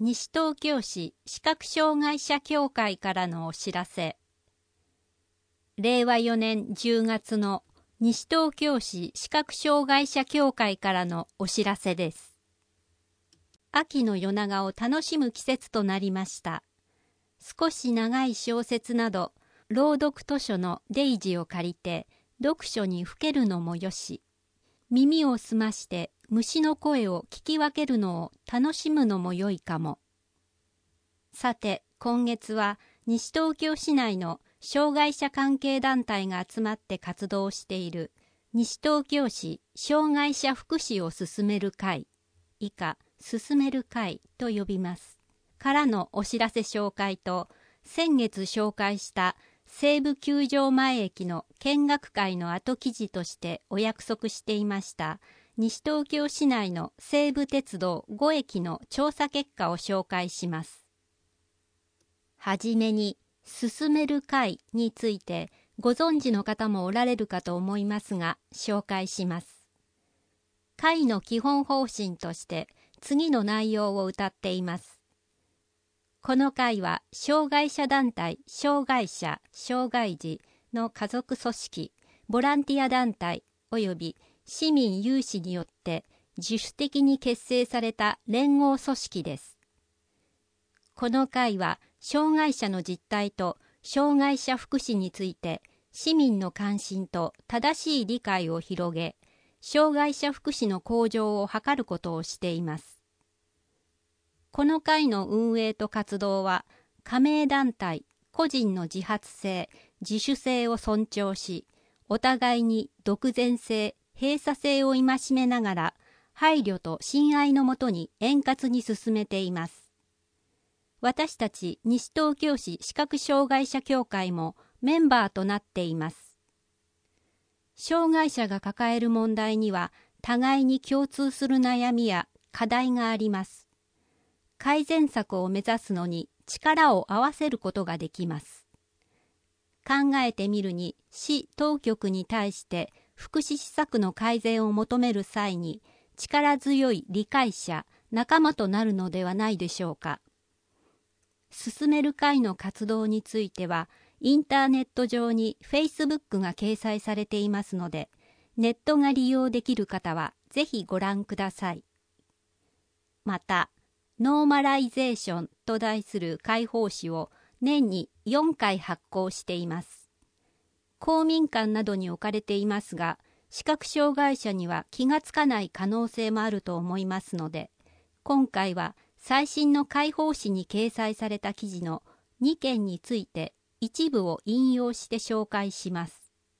西東京市視覚障害者協会からのお知らせ。令和4年10月の西東京市視覚障害者協会からのお知らせです。秋の夜長を楽しむ季節となりました。少し長い小説など、朗読図書のデイジを借りて、読書にふけるのもよし、耳を澄まして虫の声を聞き分けるのを楽しむのもよいかも。さて、今月は西東京市内の障害者関係団体が集まって活動している西東京市障害者福祉を進める会、以下進める会と呼びます。からのお知らせ紹介と、先月紹介した西武球場前駅の見学会の後記事としてお約束していました西東京市内の西武鉄道5駅の調査結果を紹介します。はじめに進める会についてご存知の方もおられるかと思いますが紹介します。会の基本方針として次の内容を謳っています。この会は障害者団体、障害者、障害児の家族組織、ボランティア団体及び市民有志によって自主的に結成された連合組織です。この会は障害者の実態と障害者福祉について市民の関心と正しい理解を広げ、障害者福祉の向上を図ることをしています。この会の運営と活動は、加盟団体、個人の自発性、自主性を尊重し、お互いに独善性、閉鎖性を戒めながら、配慮と親愛のもとに円滑に進めています。私たち西東京市視覚障害者協会もメンバーとなっています。障害者が抱える問題には、互いに共通する悩みや課題があります。改善策を目指すのに力を合わせることができます。考えてみるに市当局に対して福祉施策の改善を求める際に力強い理解者、仲間となるのではないでしょうか。進める会の活動についてはインターネット上に Facebook が掲載されていますので、ネットが利用できる方はぜひご覧ください。また、ノーマライゼーションと題する会報誌を年に4回発行しています。公民館などに置かれていますが、視覚障害者には気がつかない可能性もあると思いますので、今回は最新の会報誌に掲載された記事の2件について一部を引用して紹介します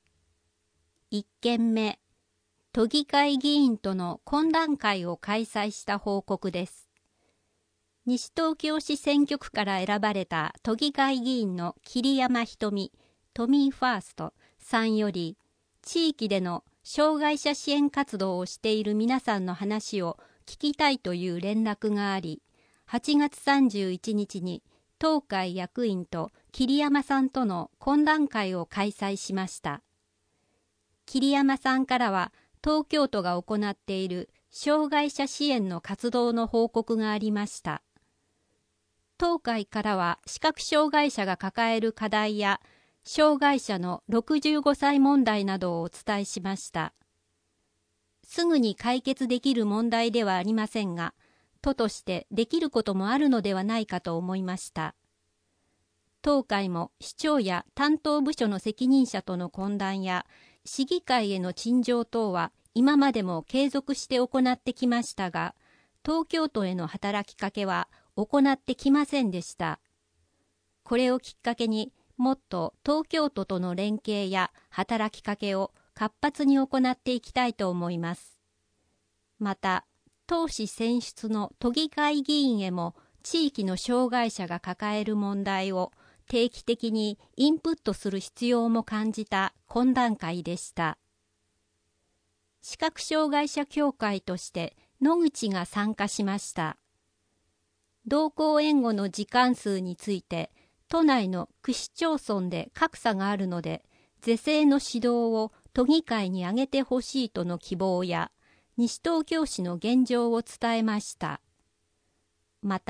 。1件目、都議会議員との懇談会を開催した報告です。西東京市選挙区から選ばれた都議会議員の桐山ひとみ、都民ファーストさんより、地域での障害者支援活動をしている皆さんの話を聞きたいという連絡があり、8月31日に当会役員と桐山さんとの懇談会を開催しました。桐山さんからは、東京都が行っている障害者支援の活動の報告がありました。当会からは視覚障害者が抱える課題や障害者の65歳問題などをお伝えしました。すぐに解決できる問題ではありませんが、都としてできることもあるのではないかと思いました。当会も市長や担当部署の責任者との懇談や市議会への陳情等は今までも継続して行ってきましたが、東京都への働きかけは行ってきませんでした。これをきっかけにもっと東京都との連携や働きかけを活発に行っていきたいと思います。また、当市選出の都議会議員へも地域の障害者が抱える問題を定期的にインプットする必要も感じた懇談会でした。視覚障害者協会として野口が参加しました。同行援護の時間数について、都内の区市町村で格差があるので、是正の指導を都議会に挙げてほしいとの希望や、西東京市の現状を伝えました。また、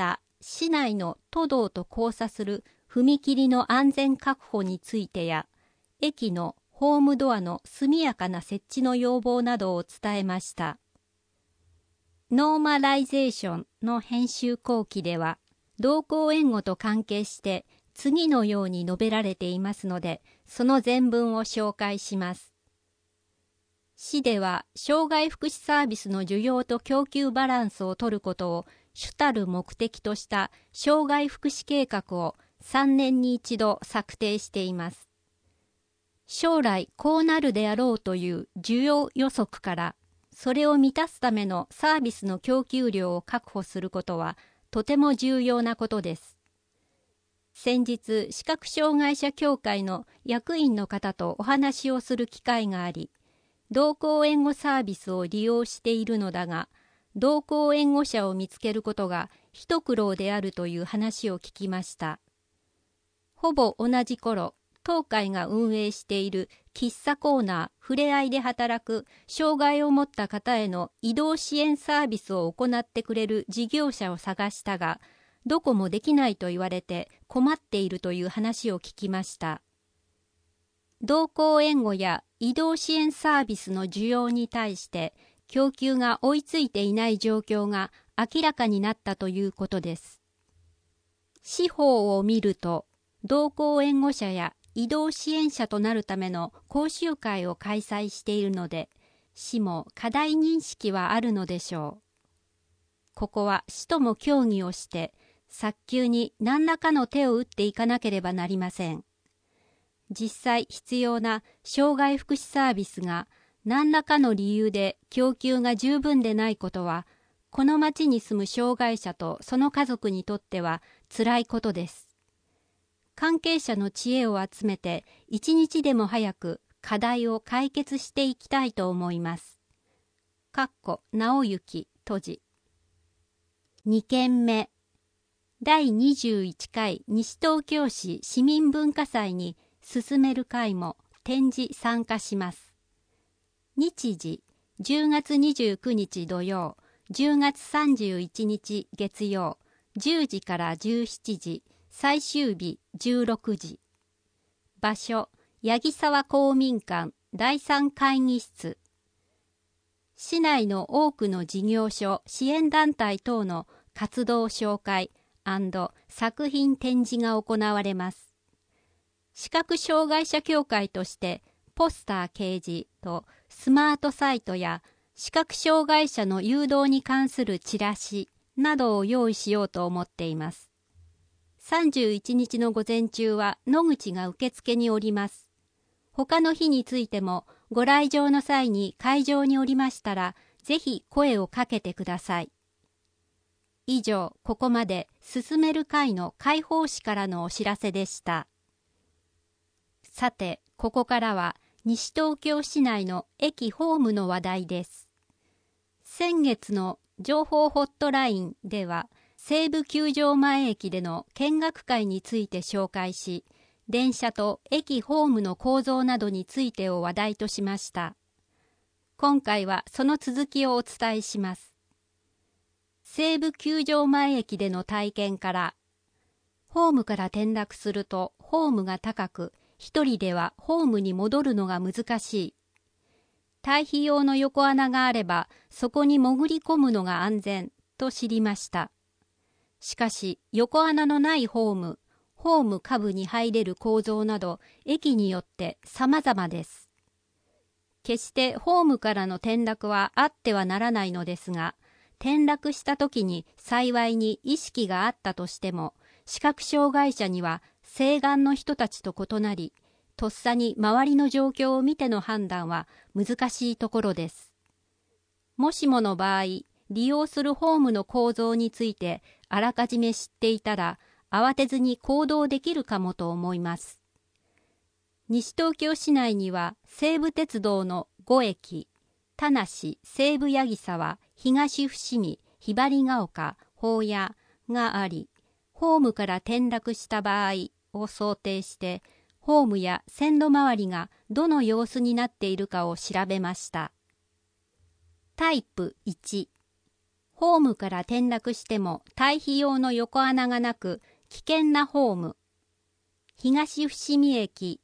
市内の都道と交差する踏切の安全確保についてや、駅のホームドアの速やかな設置の要望などを伝えました。ノーマライゼーションの編集後記では、同行援護と関係して次のように述べられていますので、その全文を紹介します。市では、障害福祉サービスの需要と供給バランスを取ることを主たる目的とした障害福祉計画を3年に一度策定しています。将来こうなるであろうという需要予測から、それを満たすためのサービスの供給量を確保することはとても重要なことです。先日、視覚障害者協会の役員の方とお話をする機会があり、同行援護サービスを利用しているのだが、同行援護者を見つけることが一苦労であるという話を聞きました。ほぼ同じ頃、当会が運営している喫茶コーナーふれあいで働く障害を持った方への移動支援サービスを行ってくれる事業者を探したが、どこもできないと言われて困っているという話を聞きました。同行援護や移動支援サービスの需要に対して供給が追いついていない状況が明らかになったということです。司法を見ると、同行援護者や移動支援者となるための講習会を開催しているので、市も課題認識はあるのでしょう。ここは市とも協議をして、早急に何らかの手を打っていかなければなりません。実際必要な障害福祉サービスが何らかの理由で供給が十分でないことは、この町に住む障害者とその家族にとっては辛いことです。関係者の知恵を集めて一日でも早く課題を解決していきたいと思います。直行閉じ。2件目。第21回西東京市市民文化祭に進める会も展示参加します。日時10月29日土曜、10月31日月曜、10時から17時、最終日16時。場所、八木沢公民館第3会議室。市内の多くの事業所、支援団体等の活動紹介&作品展示が行われます。視覚障害者協会としてポスター掲示とスマートサイトや視覚障害者の誘導に関するチラシなどを用意しようと思っています。31日の午前中は野口が受付におります。他の日についてもご来場の際に会場におりましたら、ぜひ声をかけてください。以上、ここまで進める会の会報誌からのお知らせでした。さて、ここからは西東京市内の駅ホームの話題です。先月の情報ホットラインでは、西武球場前駅での見学会について紹介し、電車と駅ホームの構造などについてを話題としました。今回はその続きをお伝えします。西武球場前駅での体験から、ホームから転落するとホームが高く、一人ではホームに戻るのが難しい。退避用の横穴があれば、そこに潜り込むのが安全と知りました。しかし、横穴のないホーム下部に入れる構造など、駅によって様々です。決してホームからの転落はあってはならないのですが、転落した時に幸いに意識があったとしても、視覚障害者には晴眼の人たちと異なり、とっさに周りの状況を見ての判断は難しいところです。もしもの場合、利用するホームの構造についてあらかじめ知っていたら、慌てずに行動できるかもと思います。西東京市内には西武鉄道の5駅、田無、西武八木沢、東伏見、ひばりが丘、保谷があり、ホームから転落した場合を想定して、ホームや線路周りがどの様子になっているかを調べました。タイプ1、ホホームから転落しても退避用の横穴がなく危険なホーム。東伏見駅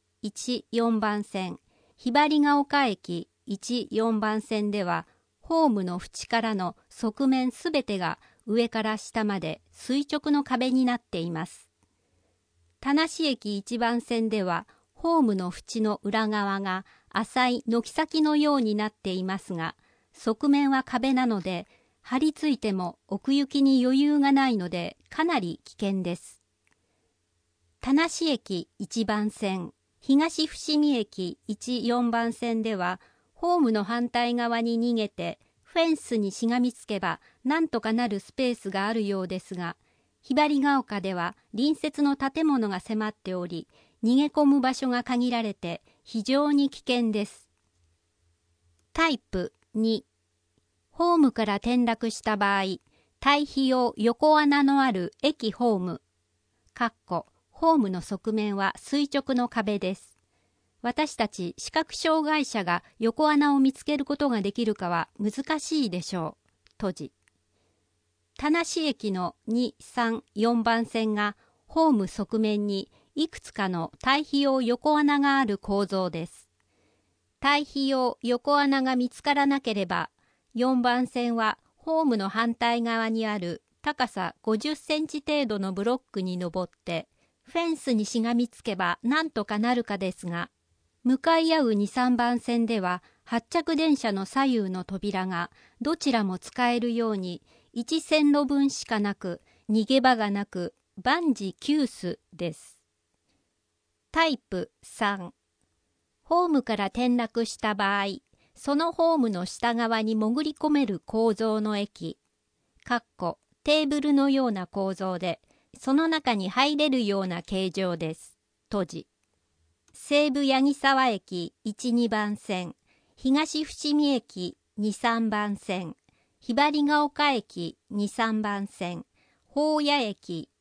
1、4番線、ひばりが丘駅1、4番線では、ホームの縁からの側面すべてが上から下まで垂直の壁になっています。田無駅1番線では、ホームの縁の裏側が浅い軒先のようになっていますが、側面は壁なので、張り付いても奥行きに余裕がないので、かなり危険です。田無駅1番線、東伏見駅1、4番線では、ホームの反対側に逃げて、フェンスにしがみつけば、なんとかなるスペースがあるようですが、ひばりが丘では隣接の建物が迫っており、逃げ込む場所が限られて非常に危険です。タイプ2、ホームから転落した場合、退避用横穴のある駅ホーム、ホームの側面は垂直の壁です。私たち視覚障害者が横穴を見つけることができるかは難しいでしょう。閉じ。田無駅の2、3、4番線がホーム側面にいくつかの退避用横穴がある構造です。退避用横穴が見つからなければ、4番線はホームの反対側にある高さ50センチ程度のブロックに登って、フェンスにしがみつけばなんとかなるかですが、向かい合う2、3番線では発着電車の左右の扉がどちらも使えるように1線路分しかなく、逃げ場がなく万事休すです。タイプ3、ホームから転落した場合、そのホームの下側に潜り込める構造の駅、テーブルのような構造で、その中に入れるような形状です。閉じ。西武八木沢駅1、2番線、東伏見駅2、3番線、ひばりが丘駅2、3番線、保谷駅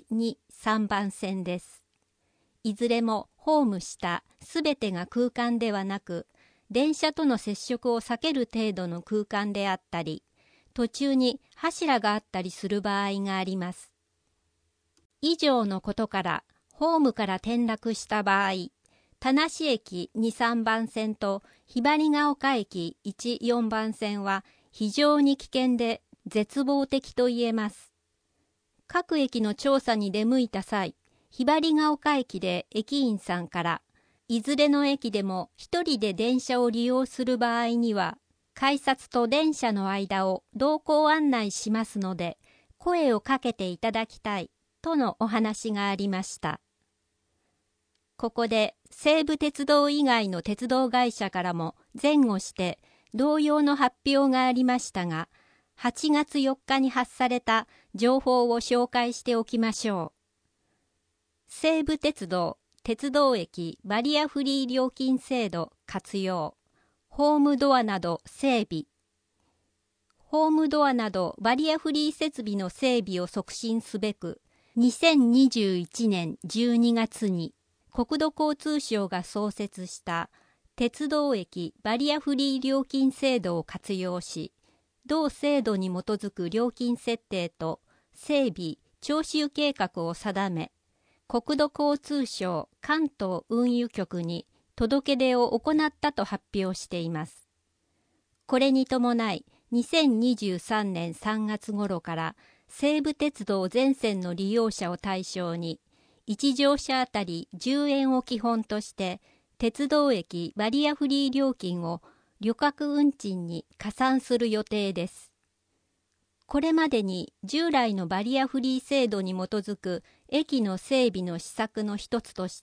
1、2、3番線です。いずれもホーム下すべてが空間ではなく、電車との接触を避ける程度の空間であったり、途中に柱があったりする場合があります。以上のことから、ホームから転落した場合、田無駅2、3番線とひばりが丘駅1、4番線は非常に危険で絶望的と言えます。各駅の調査に出向いた際、ひばりが丘駅で駅員さんから、いずれの駅でも一人で電車を利用する場合には、改札と電車の間を同行案内しますので、声をかけていただきたいとのお話がありました。ここで西武鉄道以外の鉄道会社からも前後して同様の発表がありましたが、8月4日に発された情報を紹介しておきましょう。西武鉄道、鉄道駅バリアフリー料金制度活用、ホームドアなど整備。ホームドアなどバリアフリー設備の整備を促進すべく、2021年12月に国土交通省が創設した鉄道駅バリアフリー料金制度を活用し、同制度に基づく料金設定と整備・徴収計画を定め、国土交通省関東運輸局に届け出を行ったと発表しています。これに伴い、2023年3月頃から西武鉄道全線の利用者を対象に、1乗車あたり10円を基本として、鉄道駅バリアフリー料金を旅客運賃に加算する予定です。これまでに従来のバリアフリー制度に基づく駅の整備の施策の一つとして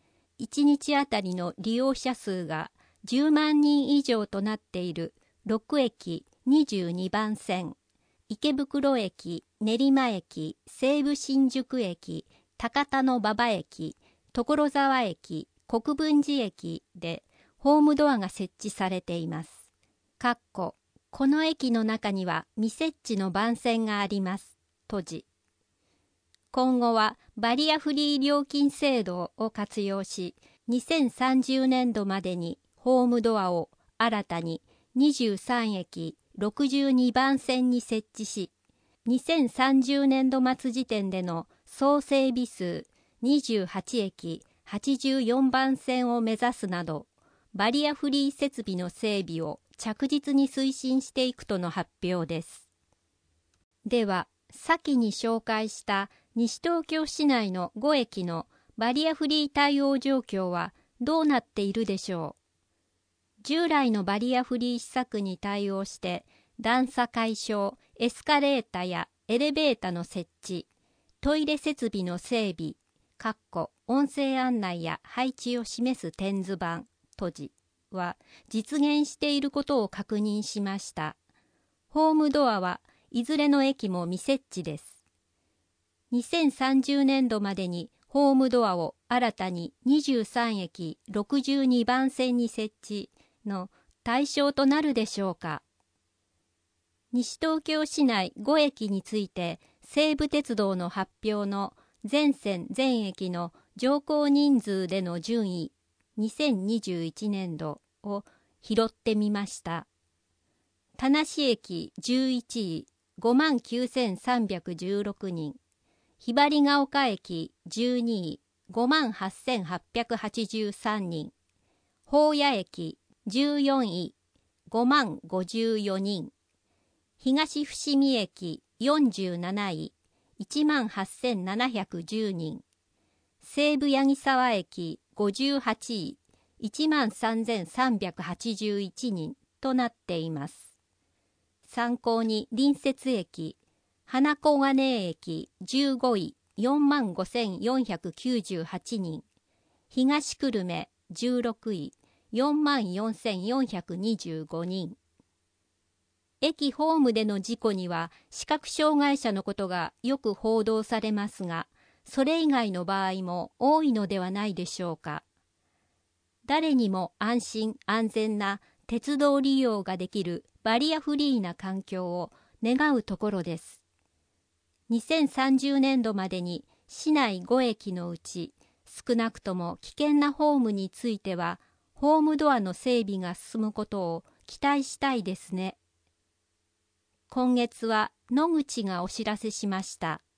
、1日あたりの利用者数が10万人以上となっている6駅22番線、池袋駅、練馬駅、西武新宿駅、高田馬場駅、所沢駅、国分寺駅でホームドアが設置されています。この駅の中には未設置の番線があります。閉じ。今後はバリアフリー料金制度を活用し、2030年度までにホームドアを新たに23駅 62番線に設置し、2030年度末時点での総整備数28駅84番線を目指すなど、バリアフリー設備の整備を着実に推進していくとの発表です。では、先に紹介した西東京市内の5駅のバリアフリー対応状況はどうなっているでしょう。従来のバリアフリー施策に対応して段差解消、エスカレータやエレベータの設置、トイレ設備の整備、音声案内や配置を示す点図板、閉じは実現していることを確認しました。ホームドアはいずれの駅も未設置です。2030年度までにホームドアを新たに23駅62番線に設置の対象となるでしょうか。西東京市内5駅について西武鉄道の発表の全線全駅の乗降人数での順位2021年度を拾ってみました。田無駅11位59,316人、ひばりが丘駅12位58,883人、保谷駅14位50,054人、東伏見駅47位18,710人、西武八木沢駅58位13,381人となっています。参考に隣接駅、花小金井駅15位45,498人、東久留米16位44,425人。駅ホームでの事故には視覚障害者のことがよく報道されますが、それ以外の場合も多いのではないでしょうか。誰にも安心安全な鉄道利用ができるバリアフリーな環境を願うところです。2030年度までに市内5駅のうち少なくとも危険なホームについてはホームドアの整備が進むことを期待したいですね。今月は野口がお知らせしました。